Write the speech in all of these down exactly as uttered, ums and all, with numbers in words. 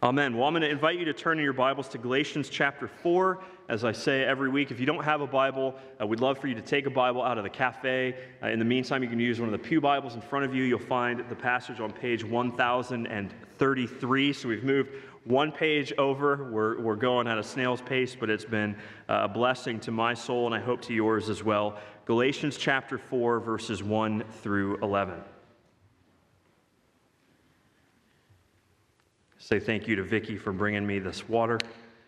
Amen. Well, I'm going to invite you to turn in your Bibles to Galatians chapter four. As I say every week, if you don't have a Bible, uh, we'd love for you to take a Bible out of the cafe. Uh, in the meantime, you can use one of the pew Bibles in front of you. You'll find the passage on page one thousand thirty-three. So we've moved one page over. We're, we're going at a snail's pace, but it's been uh, a blessing to my soul, and I hope to yours as well. Galatians chapter four, verses one through eleven. Say thank you to Vicki for bringing me this water.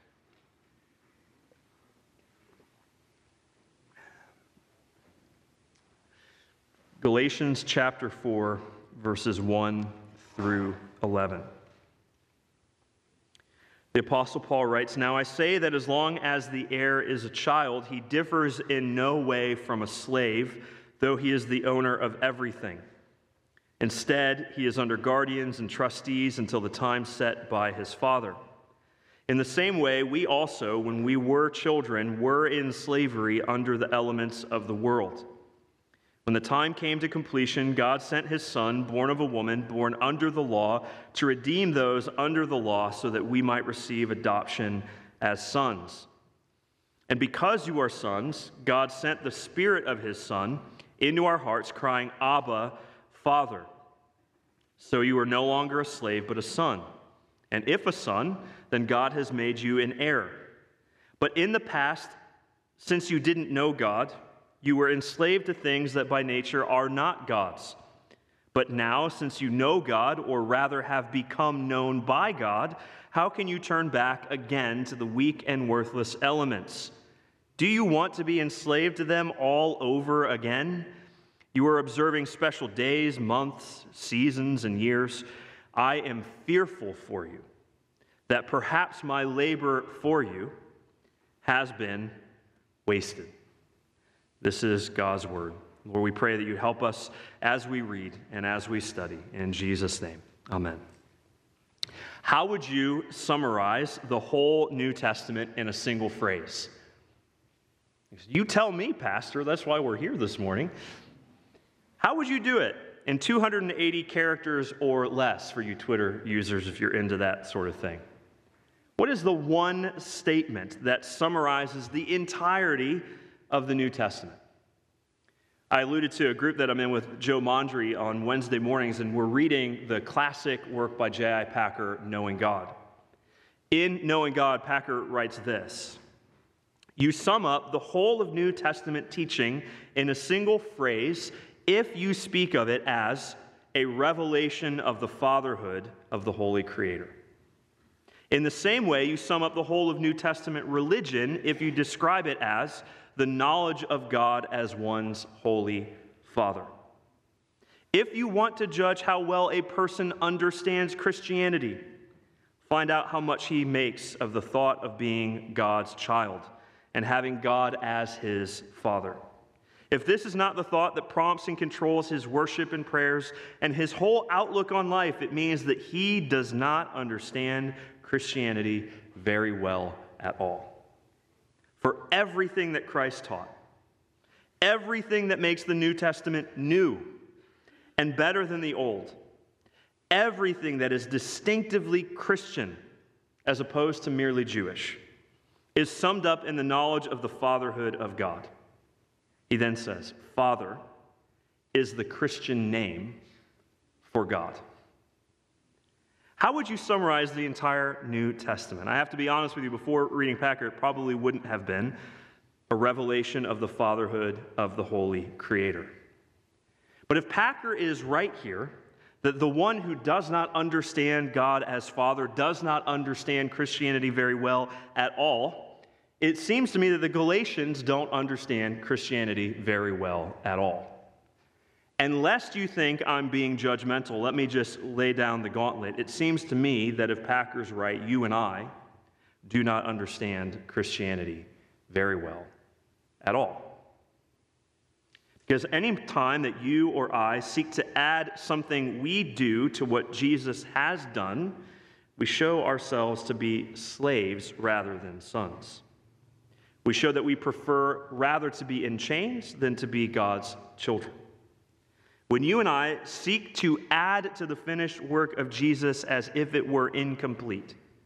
Galatians chapter four, verses one through eleven. The Apostle Paul writes, "Now I say that as long as the heir is a child, he differs in no way from a slave, though he is the owner of everything. Instead, he is under guardians and trustees until the time set by his father. In the same way, we also, when we were children, were in slavery under the elements of the world. When the time came to completion, God sent his Son, born of a woman, born under the law, to redeem those under the law so that we might receive adoption as sons. And because you are sons, God sent the Spirit of his Son into our hearts, crying, 'Abba, Father.' So you are no longer a slave, but a son. And if a son, then God has made you an heir. But in the past, since you didn't know God, you were enslaved to things that by nature are not God's. But now, since you know God, or rather have become known by God, how can you turn back again to the weak and worthless elements? Do you want to be enslaved to them all over again? You are observing special days, months, seasons, and years. I am fearful for you that perhaps my labor for you has been wasted." This is God's word. Lord, we pray that you help us as we read and as we study. In Jesus' name, amen. How would you summarize the whole New Testament in a single phrase? You tell me, Pastor. That's why we're here this morning. How would you do it in two hundred eighty characters or less for you Twitter users if you're into that sort of thing? What is the one statement that summarizes the entirety of the New Testament? I alluded to a group that I'm in with Joe Mondry on Wednesday mornings, and we're reading the classic work by J I Packer, Knowing God. In Knowing God, Packer writes this: "You sum up the whole of New Testament teaching in a single phrase if you speak of it as a revelation of the fatherhood of the Holy Creator. In the same way, you sum up the whole of New Testament religion if you describe it as the knowledge of God as one's Holy Father. If you want to judge how well a person understands Christianity, find out how much he makes of the thought of being God's child and having God as his Father. If this is not the thought that prompts and controls his worship and prayers and his whole outlook on life, it means that he does not understand Christianity very well at all. For everything that Christ taught, everything that makes the New Testament new and better than the Old, everything that is distinctively Christian as opposed to merely Jewish, is summed up in the knowledge of the fatherhood of God." He then says, "Father is the Christian name for God." How would you summarize the entire New Testament? I have to be honest with you, before reading Packer, it probably wouldn't have been a revelation of the fatherhood of the Holy Creator. But if Packer is right here, that the one who does not understand God as Father does not understand Christianity very well at all, it seems to me that the Galatians don't understand Christianity very well at all. And lest you think I'm being judgmental, let me just lay down the gauntlet. It seems to me that if Packer's right, you and I do not understand Christianity very well at all. Because any time that you or I seek to add something we do to what Jesus has done, we show ourselves to be slaves rather than sons. We show that we prefer rather to be in chains than to be God's children. When you and I seek to add to the finished work of Jesus as if it were incomplete,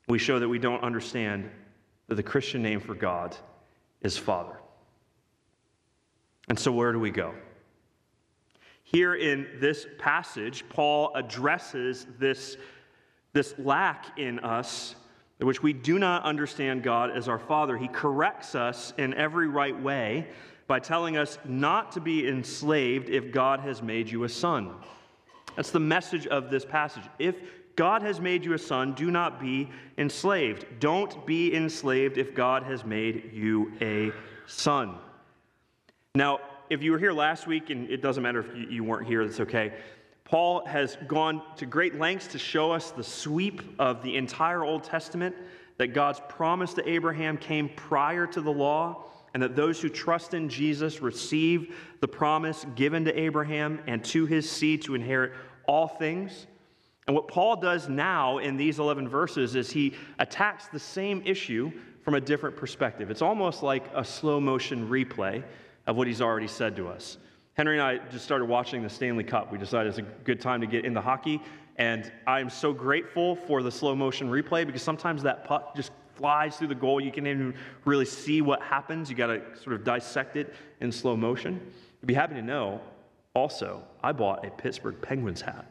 we show that we don't understand that the Christian name for God is Father. And so where do we go? Here in this passage, Paul addresses this, this lack in us in which we do not understand God as our Father. He corrects us in every right way by telling us not to be enslaved if God has made you a son. That's the message of this passage. If God has made you a son, do not be enslaved. Don't be enslaved if God has made you a son. Now, if you were here last week, and it doesn't matter if you weren't here, that's okay. Paul has gone to great lengths to show us the sweep of the entire Old Testament, that God's promise to Abraham came prior to the law, and that those who trust in Jesus receive the promise given to Abraham and to his seed to inherit all things. And what Paul does now in these eleven verses is he attacks the same issue from a different perspective. It's almost like a slow motion replay of what he's already said to us. Henry and I just started watching the Stanley Cup. We decided it's a good time to get into hockey, and I'm so grateful for the slow motion replay because sometimes that puck just flies through the goal. You can't even really see what happens. You got to sort of dissect it in slow motion. You'd be happy to know, also, I bought a Pittsburgh Penguins hat.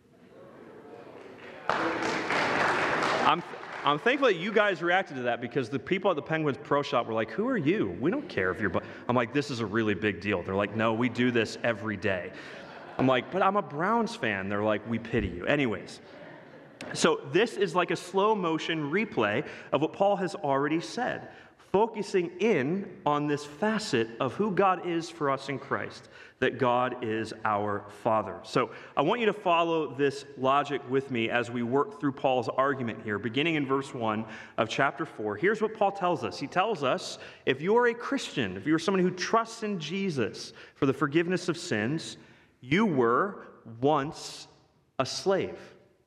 I'm, I'm thankful that you guys reacted to that because the people at the Penguins Pro Shop were like, who are you? We don't care if you're... I'm like, this is a really big deal. They're like, no, we do this every day. I'm like, but I'm a Browns fan. They're like, we pity you. Anyways, so this is like a slow motion replay of what Paul has already said, focusing in on this facet of who God is for us in Christ, that God is our Father. So I want you to follow this logic with me as we work through Paul's argument here, beginning in verse one of chapter four. Here's what Paul tells us. He tells us, if you are a Christian, if you're someone who trusts in Jesus for the forgiveness of sins, you were once a slave.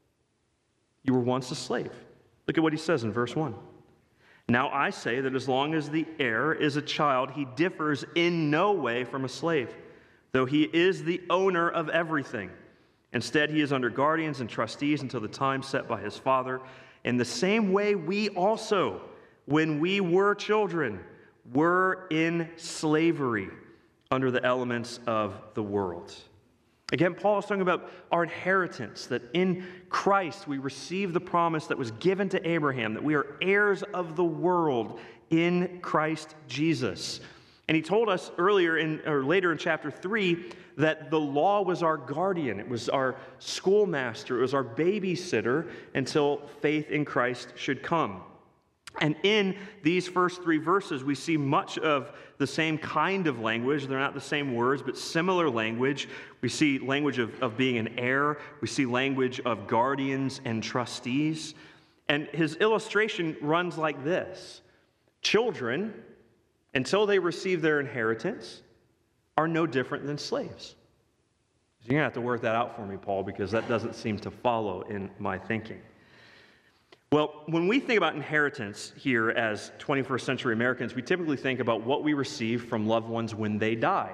You were once a slave. Look at what he says in verse one. Now I say that as long as the heir is a child, he differs in no way from a slave, though he is the owner of everything. Instead, he is under guardians and trustees until the time set by his father. In the same way, we also, when we were children, were in slavery under the elements of the world. Again, Paul is talking about our inheritance, that in Christ we receive the promise that was given to Abraham, that we are heirs of the world in Christ Jesus. And he told us earlier in, or later in chapter three, that the law was our guardian. It was our schoolmaster. It was our babysitter until faith in Christ should come. And in these first three verses, we see much of the same kind of language. They're not the same words, but similar language. We see language of, of being an heir. We see language of guardians and trustees. And his illustration runs like this. Children, until they receive their inheritance, are no different than slaves. You're going to have to work that out for me, Paul, because that doesn't seem to follow in my thinking. Well, when we think about inheritance here as twenty-first century Americans, we typically think about what we receive from loved ones when they die.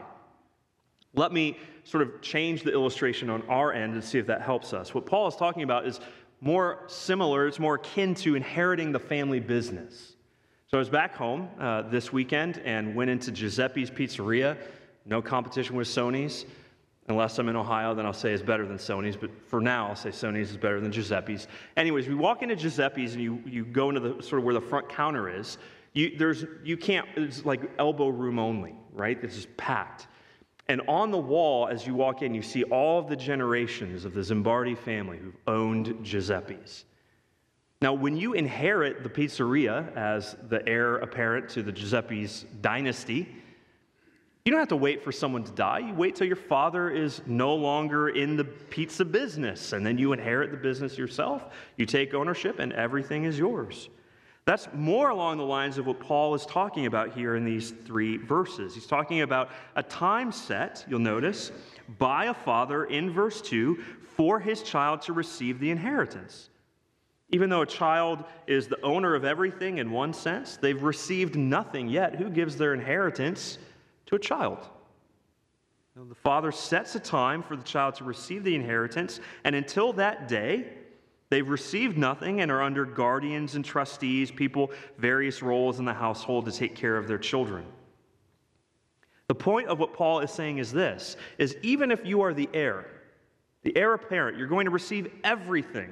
Let me sort of change the illustration on our end and see if that helps us. What Paul is talking about is more similar, it's more akin to inheriting the family business. So I was back home uh, this weekend and went into Giuseppe's Pizzeria. No competition with Sony's. Unless I'm in Ohio, then I'll say it's better than Sony's. But for now, I'll say Sony's is better than Giuseppe's. Anyways, we walk into Giuseppe's and you, you go into the sort of where the front counter is. You, there's, you can't, it's like elbow room only, right? It's just packed. And on the wall, as you walk in, you see all of the generations of the Zimbardi family who've owned Giuseppe's. Now, when you inherit the pizzeria as the heir apparent to the Giuseppe's dynasty, you don't have to wait for someone to die. You wait till your father is no longer in the pizza business, and then you inherit the business yourself. You take ownership, and everything is yours. That's more along the lines of what Paul is talking about here in these three verses. He's talking about a time set, you'll notice, by a father in verse two for his child to receive the inheritance. Even though a child is the owner of everything in one sense, they've received nothing yet. Who gives their inheritance to a child? You know, the father sets a time for the child to receive the inheritance, and until that day, They've received nothing and are under guardians and trustees, people, various roles in the household to take care of their children. The point of what Paul is saying is this, is even if you are the heir, the heir apparent, you're going to receive everything.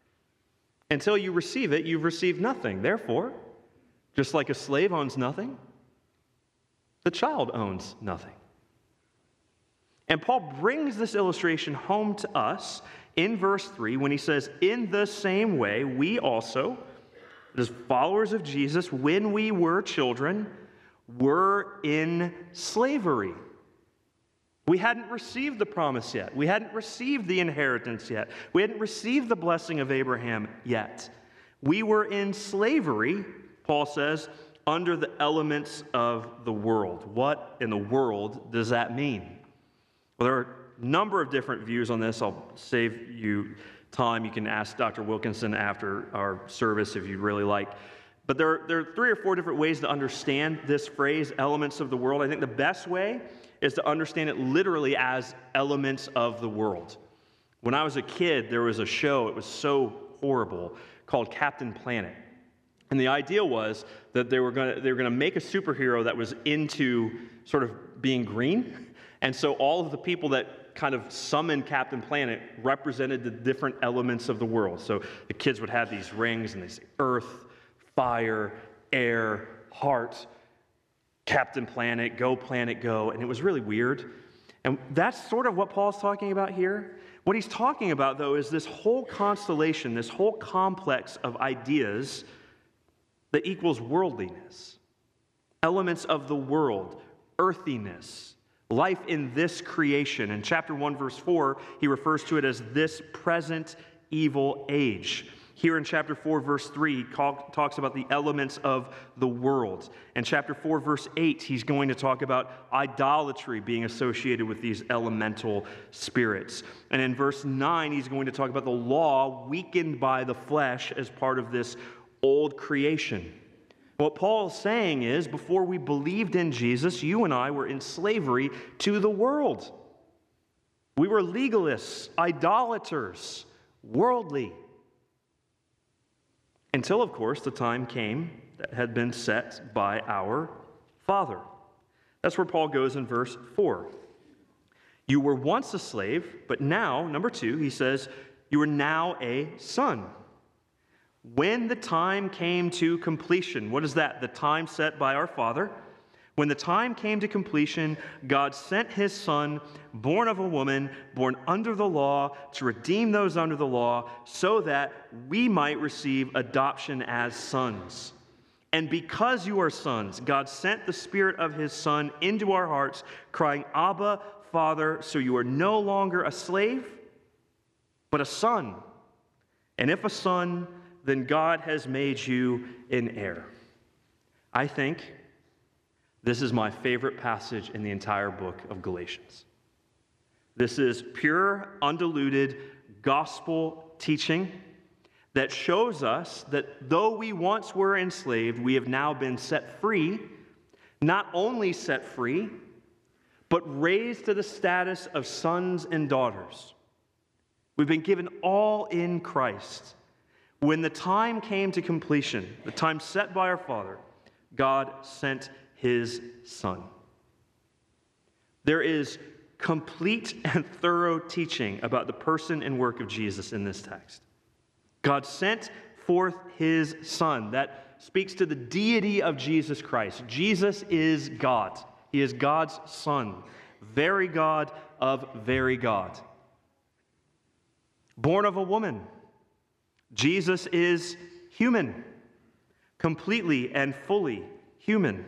Until you receive it, you've received nothing. Therefore, just like a slave owns nothing, the child owns nothing. And Paul brings this illustration home to us in verse three when he says, in the same way, we also, as followers of Jesus, when we were children, were in slavery. We hadn't received the promise yet. We hadn't received the inheritance yet. We hadn't received the blessing of Abraham yet. We were in slavery, Paul says, under the elements of the world. What in the world does that mean? Well, there are a number of different views on this. I'll save you time. You can ask Doctor Wilkinson after our service if you'd really like. But there are, there are three or four different ways to understand this phrase, elements of the world. I think the best way is to understand it literally as elements of the world. When I was a kid, there was a show, it was so horrible, called Captain Planet. And the idea was that they were going to they were going to make a superhero that was into sort of being green. And so all of the people that kind of summoned Captain Planet represented the different elements of the world. So the kids would have these rings, and they say earth, fire, air, heart, Captain Planet, go planet, go. And it was really weird. And that's sort of what Paul's talking about here. What he's talking about, though, is this whole constellation, this whole complex of ideas that equals worldliness, elements of the world, earthiness, life in this creation. In chapter one, verse four, he refers to it as this present evil age. Here in chapter four, verse three, he call, talks about the elements of the world. In chapter four, verse eight, he's going to talk about idolatry being associated with these elemental spirits. And in verse nine, he's going to talk about the law weakened by the flesh as part of this old creation. What Paul is saying is, before we believed in Jesus, you and I were in slavery to the world. We were legalists, idolaters, worldly. Until, of course, the time came that had been set by our Father. That's where Paul goes in verse four. You were once a slave, but now, number two, he says, you are now a son. When the time came to completion, what is that? The time set by our Father. When the time came to completion, God sent his Son, born of a woman, born under the law, to redeem those under the law, so that we might receive adoption as sons. And because you are sons, God sent the Spirit of his Son into our hearts, crying, Abba, Father, so you are no longer a slave, but a son. And if a son, then God has made you an heir. I think this is my favorite passage in the entire book of Galatians. This is pure, undiluted gospel teaching that shows us that though we once were enslaved, we have now been set free, not only set free, but raised to the status of sons and daughters. We've been given all in Christ. When the time came to completion, the time set by our Father, God sent his Son. There is complete and thorough teaching about the person and work of Jesus in this text. God sent forth his Son. That speaks to the deity of Jesus Christ. Jesus is God. He is God's Son, very God of very God. Born of a woman, Jesus is human, completely and fully human.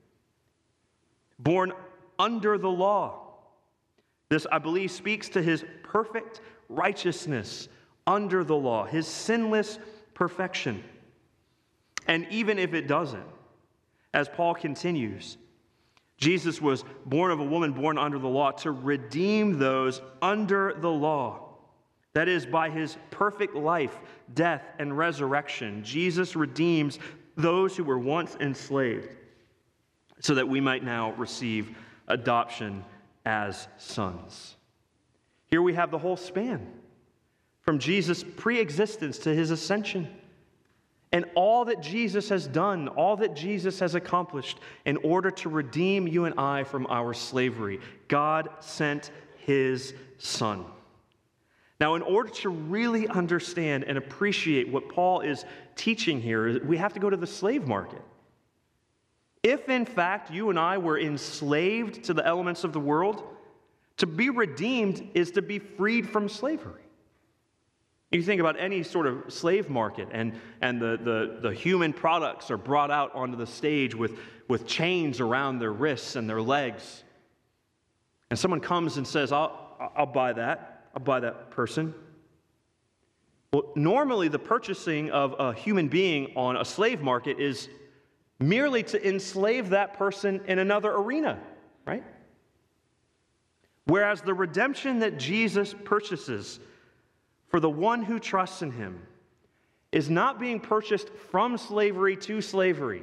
Born under the law. This, I believe, speaks to his perfect righteousness under the law, his sinless perfection. And even if it doesn't, as Paul continues, Jesus was born of a woman born under the law to redeem those under the law. That is, by his perfect life, death, and resurrection, Jesus redeems those who were once enslaved so that we might now receive adoption as sons. Here we have the whole span. from Jesus' pre-existence to his ascension. And all that Jesus has done, all that Jesus has accomplished in order to redeem you and I from our slavery, God sent his Son. Now, in order to really understand and appreciate what Paul is teaching here, we have to go to the slave market. If, in fact, you and I were enslaved to the elements of the world, to be redeemed is to be freed from slavery. You think about any sort of slave market, and, and the, the, the human products are brought out onto the stage with, with chains around their wrists and their legs. And someone comes and says, I'll, I'll buy that. I'll buy that person. Well, normally the purchasing of a human being on a slave market is merely to enslave that person in another arena, right? Whereas the redemption that Jesus purchases for the one who trusts in him is not being purchased from slavery to slavery.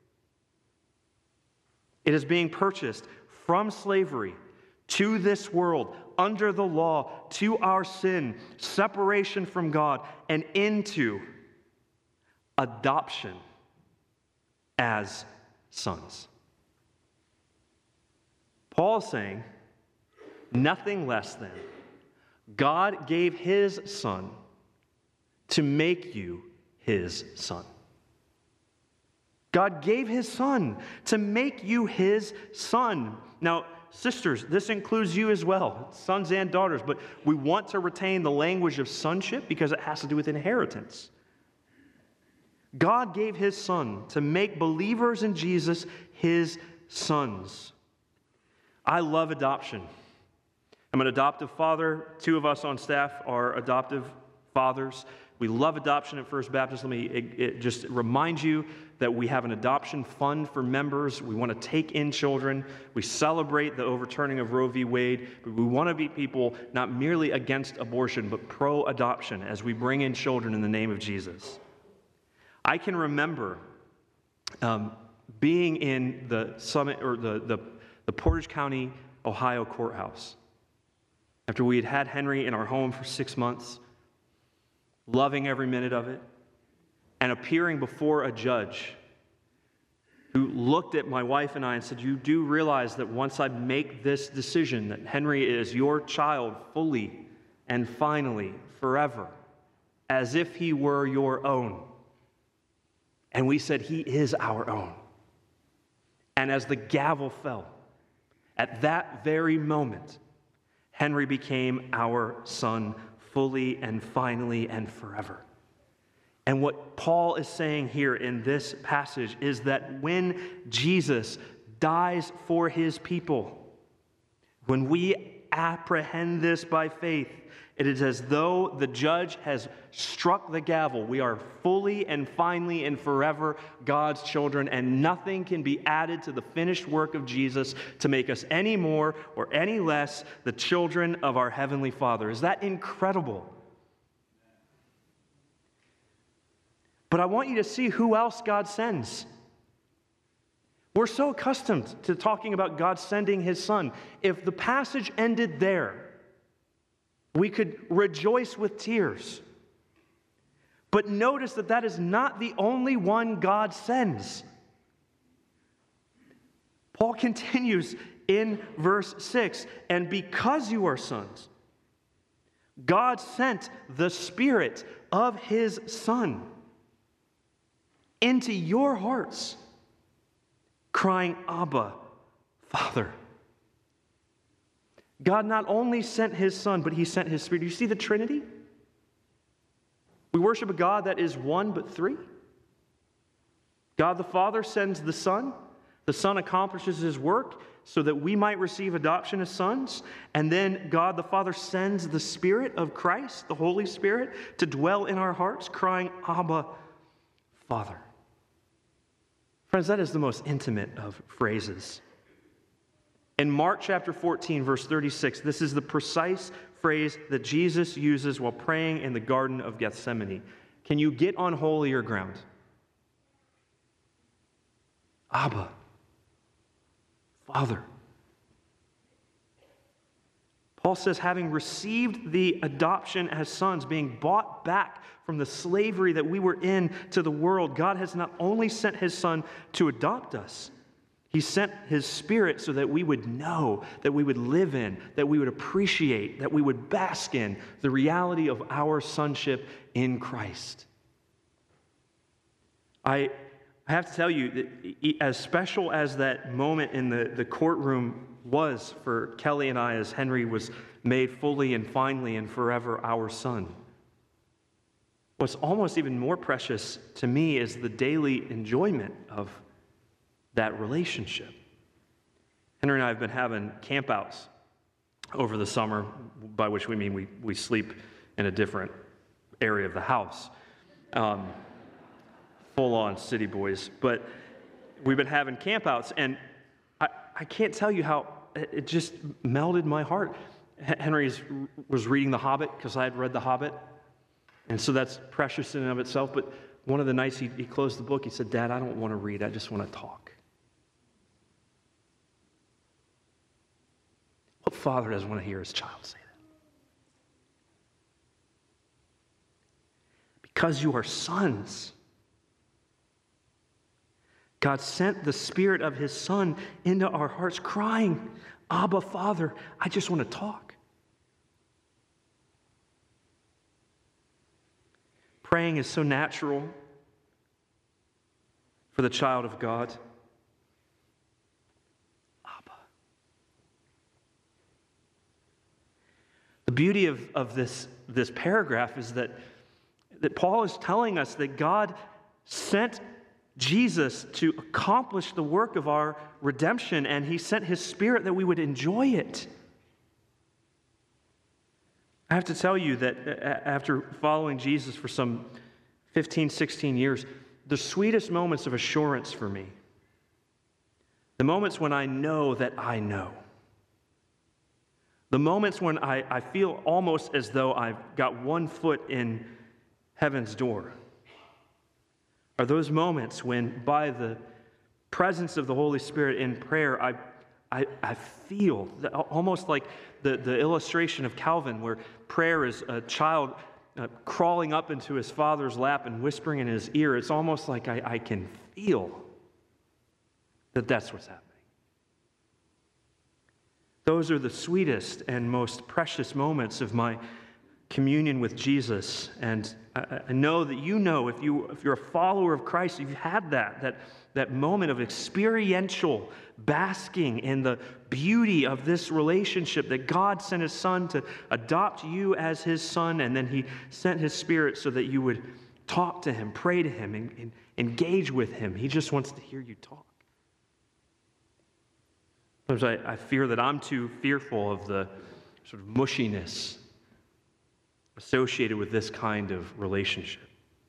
It is being purchased from slavery to this world, under the law, to our sin, separation from God, and into adoption as sons. Paul is saying nothing less than God gave his Son to make you his son. God gave his Son to make you his son. Now, sisters, this includes you as well, sons and daughters, but we want to retain the language of sonship because it has to do with inheritance. God gave his Son to make believers in Jesus his sons. I love adoption. I'm an adoptive father. Two of us on staff are adoptive fathers. We love adoption at First Baptist. Let me it, it just remind you that we have an adoption fund for members. We want to take in children. We celebrate the overturning of Roe v. Wade, but we want to be people not merely against abortion, but pro-adoption as we bring in children in the name of Jesus. I can remember um, being in the summit or the, the, the Portage County, Ohio courthouse after we had had Henry in our home for six months, loving every minute of it, and appearing before a judge who looked at my wife and I and said, you do realize that once I make this decision that Henry is your child fully and finally forever, as if he were your own. And we said, he is our own. And as the gavel fell, at that very moment, Henry became our son fully and finally and forever. And what Paul is saying here in this passage is that when Jesus dies for his people, when we apprehend this by faith, it is as though the judge has struck the gavel. We are fully and finally and forever God's children, and nothing can be added to the finished work of Jesus to make us any more or any less the children of our Heavenly Father. Is that incredible? But I want you to see who else God sends. We're so accustomed to talking about God sending his Son. If the passage ended there, we could rejoice with tears. But notice that that is not the only one God sends. Paul continues in verse six, and because you are sons, God sent the Spirit of his Son into your hearts, crying, Abba, Father. God not only sent his Son, but he sent his Spirit. Do you see the Trinity? We worship a God that is one but three. God the Father sends the Son. The Son accomplishes his work so that we might receive adoption as sons. And then God the Father sends the Spirit of Christ, the Holy Spirit, to dwell in our hearts, crying, Abba, Father. Friends, that is the most intimate of phrases. In Mark chapter fourteen, verse thirty-six, this is the precise phrase that Jesus uses while praying in the Garden of Gethsemane. Can you get on holier ground? Abba, Father. Paul Paul says, having received the adoption as sons, being bought back from the slavery that we were in to the world, God has not only sent his Son to adopt us, he sent his Spirit so that we would know, that we would live in, that we would appreciate, that we would bask in the reality of our sonship in Christ. I I have to tell you, that as special as that moment in the, the courtroom was for Kelly and I as Henry was made fully and finally and forever our son, what's almost even more precious to me is the daily enjoyment of that relationship. Henry and I have been having campouts over the summer, by which we mean we, we sleep in a different area of the house. Um, full-on city boys. But we've been having campouts, and I, I can't tell you how it just melted my heart. Henry was reading The Hobbit because I had read The Hobbit, and so that's precious in and of itself. But one of the nights he, he closed the book, he said, "Dad, I don't want to read, I just want to talk." What father doesn't want to hear his child say that? Because you are sons. God sent the Spirit of his Son into our hearts, crying, "Abba, Father, I just want to talk." Praying is so natural for the child of God. Abba. The beauty of, of this, this paragraph is that, that Paul is telling us that God sent Jesus to accomplish the work of our redemption, and he sent his Spirit that we would enjoy it. I have to tell you that after following Jesus for some fifteen, sixteen years, the sweetest moments of assurance for me, the moments when I know that I know, the moments when I, I feel almost as though I've got one foot in heaven's door, are those moments when, by the presence of the Holy Spirit in prayer, I, I, I feel that almost like the, the illustration of Calvin, where prayer is a child uh, crawling up into his father's lap and whispering in his ear. It's almost like I, I can feel that that's what's happening. Those are the sweetest and most precious moments of my communion with Jesus. And I, I know that you know, if, you, if you're a follower of Christ, you've had that, that, that moment of experiential basking in the beauty of this relationship, that God sent his Son to adopt you as his son, and then he sent his Spirit so that you would talk to him, pray to him, and, and engage with him. He just wants to hear you talk. Sometimes I, I fear that I'm too fearful of the sort of mushiness associated with this kind of relationship.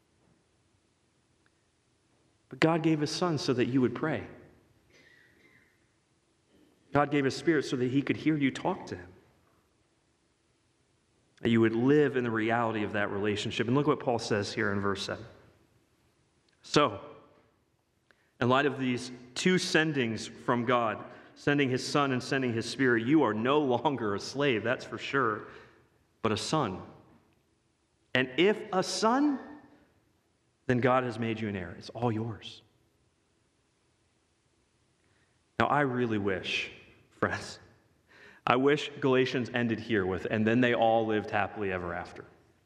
But God gave his Son so that you would pray. God gave his Spirit so that he could hear you talk to him. That you would live in the reality of that relationship. And look what Paul says here in verse seven. So, in light of these two sendings from God, sending his Son and sending his Spirit, you are no longer a slave, that's for sure, but a son. And if a son, then God has made you an heir. It's all yours. Now, I really wish, friends, I wish Galatians ended here with, "and then they all lived happily ever after."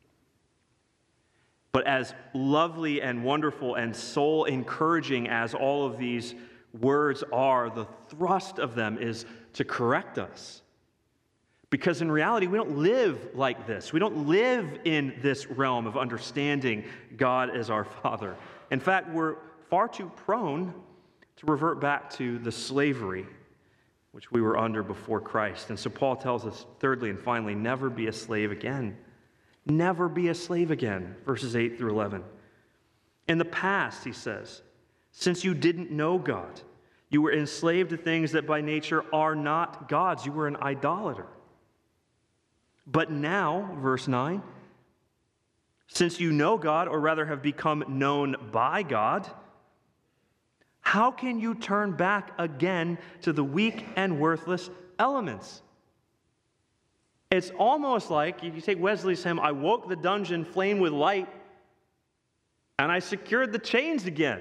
But as lovely and wonderful and soul-encouraging as all of these words are, the thrust of them is to correct us. Because in reality, we don't live like this. We don't live in this realm of understanding God as our Father. In fact, we're far too prone to revert back to the slavery which we were under before Christ. And so Paul tells us, thirdly and finally, never be a slave again. Never be a slave again, verses eight through eleven. In the past, he says, since you didn't know God, you were enslaved to things that by nature are not God's. You were an idolater. But now, verse nine, since you know God, or rather have become known by God, how can you turn back again to the weak and worthless elements? It's almost like, you take Wesley's hymn, I woke the dungeon flame with light, and I secured the chains again.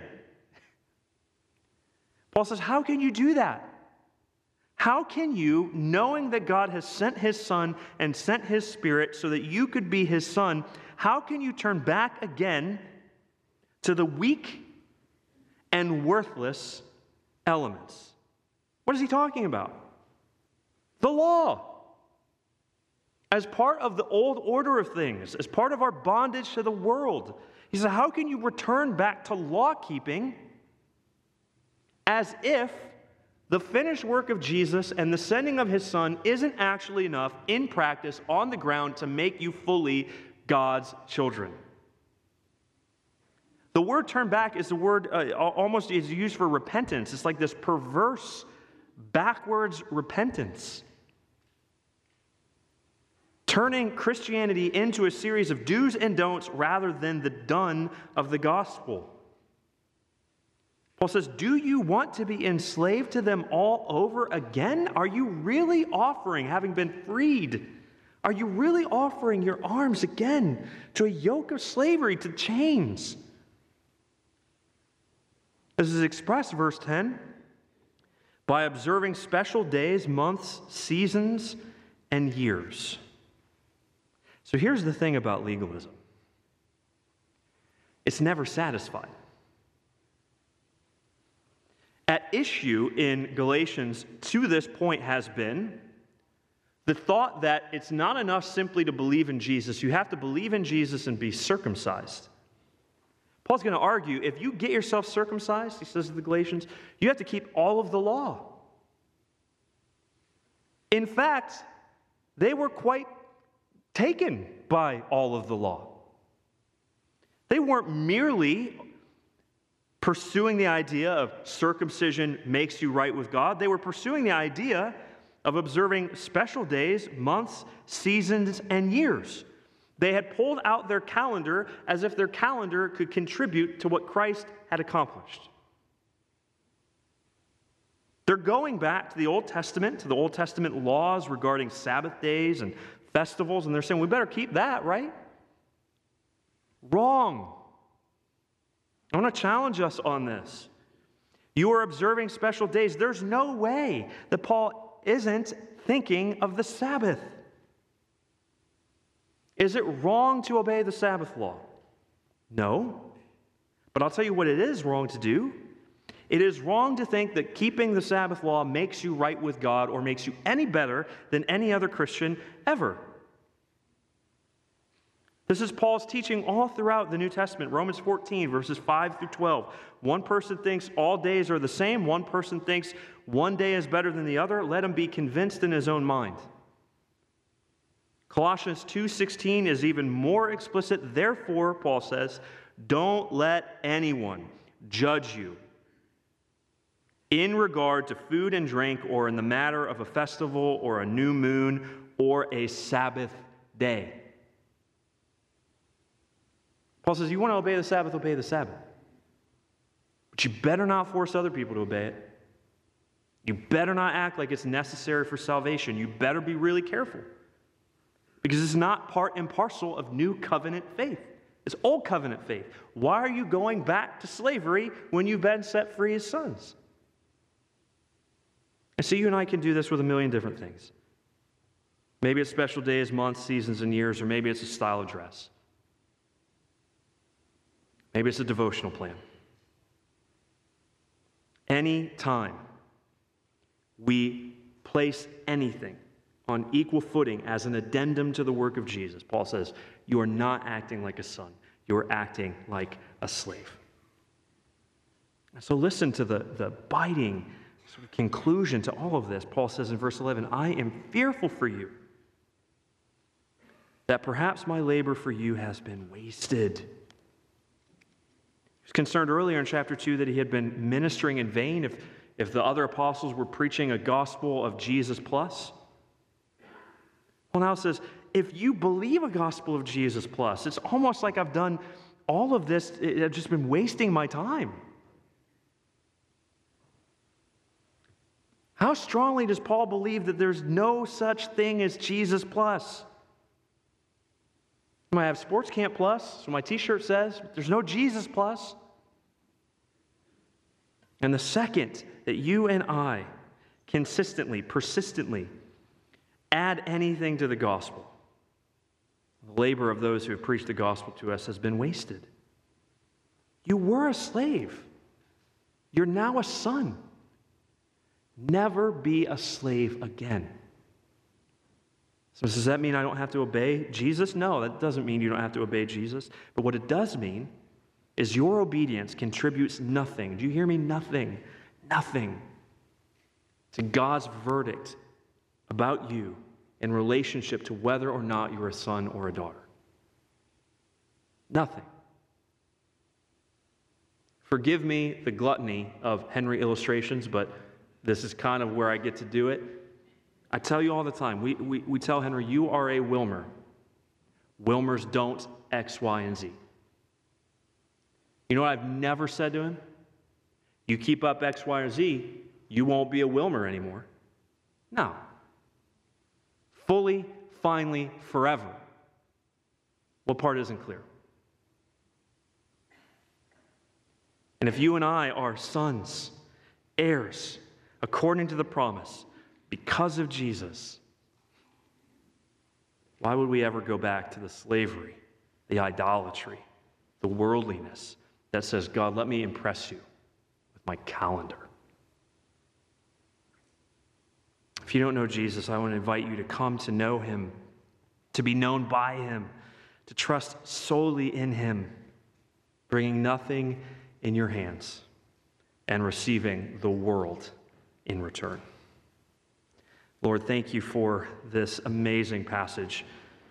Paul says, how can you do that? How can you, knowing that God has sent his Son and sent his Spirit so that you could be his son, how can you turn back again to the weak and worthless elements? What is he talking about? The law. As part of the old order of things, as part of our bondage to the world. He said, how can you return back to law-keeping as if the finished work of Jesus and the sending of his Son isn't actually enough in practice on the ground to make you fully God's children? The word turn back is the word uh, almost is used for repentance. It's like this perverse, backwards repentance. Turning Christianity into a series of do's and don'ts rather than the done of the gospel. Paul says, do you want to be enslaved to them all over again? Are you really offering, having been freed, are you really offering your arms again to a yoke of slavery, to chains? This is expressed, verse ten, by observing special days, months, seasons, and years. So here's the thing about legalism. It's never satisfied. At issue in Galatians to this point has been the thought that it's not enough simply to believe in Jesus. You have to believe in Jesus and be circumcised. Paul's going to argue, if you get yourself circumcised, he says to the Galatians, you have to keep all of the law. In fact, they were quite taken by all of the law. They weren't merely pursuing the idea of circumcision makes you right with God. They were pursuing the idea of observing special days, months, seasons, and years. They had pulled out their calendar as if their calendar could contribute to what Christ had accomplished. They're going back to the Old Testament, to the Old Testament laws regarding Sabbath days and festivals, and they're saying, we better keep that, right? Wrong. I want to challenge us on this. You are observing special days. There's no way that Paul isn't thinking of the Sabbath. Is it wrong to obey the Sabbath law? No. But I'll tell you what it is wrong to do. It is wrong to think that keeping the Sabbath law makes you right with God or makes you any better than any other Christian ever. This is Paul's teaching all throughout the New Testament. Romans fourteen, verses five through twelve. One person thinks all days are the same. One person thinks one day is better than the other. Let him be convinced in his own mind. Colossians two sixteen is even more explicit. Therefore, Paul says, don't let anyone judge you in regard to food and drink, or in the matter of a festival, or a new moon, or a Sabbath day. Paul says, you want to obey the Sabbath, obey the Sabbath. But you better not force other people to obey it. You better not act like it's necessary for salvation. You better be really careful. Because it's not part and parcel of new covenant faith. It's old covenant faith. Why are you going back to slavery when you've been set free as sons? And so you and I can do this with a million different things. Maybe it's special days, months, seasons, and years, or maybe it's a style of dress. Maybe it's a devotional plan. Any time we place anything on equal footing as an addendum to the work of Jesus, Paul says, you are not acting like a son. You are acting like a slave. So listen to the, the biting sort of conclusion to all of this. Paul says in verse eleven, I am fearful for you that perhaps my labor for you has been wasted. He was concerned earlier in chapter two that he had been ministering in vain if, if the other apostles were preaching a gospel of Jesus plus. Well, now it says, if you believe a gospel of Jesus plus, it's almost like I've done all of this, I've just been wasting my time. How strongly does Paul believe that there's no such thing as Jesus plus? I have Sports Camp Plus, so my t-shirt says, but there's no Jesus plus. And the second that you and I consistently, persistently add anything to the gospel, the labor of those who have preached the gospel to us has been wasted. You were a slave. You're now a son. Never be a slave again. So does that mean I don't have to obey Jesus? No, that doesn't mean you don't have to obey Jesus. But what it does mean is your obedience contributes nothing. Do you hear me? Nothing. Nothing to God's verdict about you in relationship to whether or not you're a son or a daughter. Nothing. Forgive me the gluttony of Henry illustrations, but this is kind of where I get to do it. I tell you all the time, we, we, we tell Henry, you are a Wilmer. Wilmers don't X, Y, and Z. You know what I've never said to him? You keep up X, Y, or Z, you won't be a Wilmer anymore. No. Fully, finally, forever. What part isn't clear? And if you and I are sons, heirs, according to the promise, because of Jesus, why would we ever go back to the slavery, the idolatry, the worldliness that says, God, let me impress you with my calendar? If you don't know Jesus, I want to invite you to come to know him, to be known by him, to trust solely in him, bringing nothing in your hands and receiving the world in return. Lord, thank you for this amazing passage.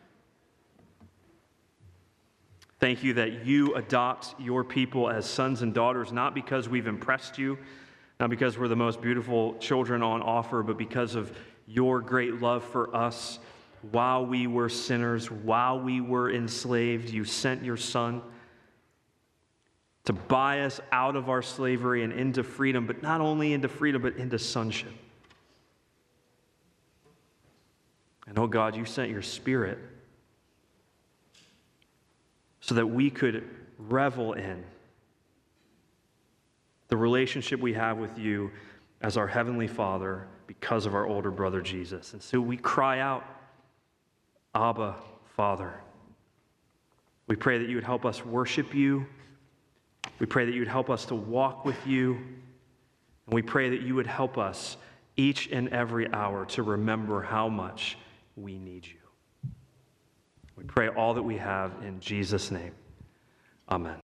Thank you that you adopt your people as sons and daughters, not because we've impressed you, not because we're the most beautiful children on offer, but because of your great love for us. While we were sinners, while we were enslaved, you sent your Son to buy us out of our slavery and into freedom, but not only into freedom, but into sonship. And oh God, you sent your Spirit so that we could revel in the relationship we have with you as our Heavenly Father because of our older brother Jesus. And so we cry out, Abba, Father. We pray that you would help us worship you. We pray that you would help us to walk with you. And we pray that you would help us each and every hour to remember how much we need you. We pray all that we have in Jesus' name. Amen.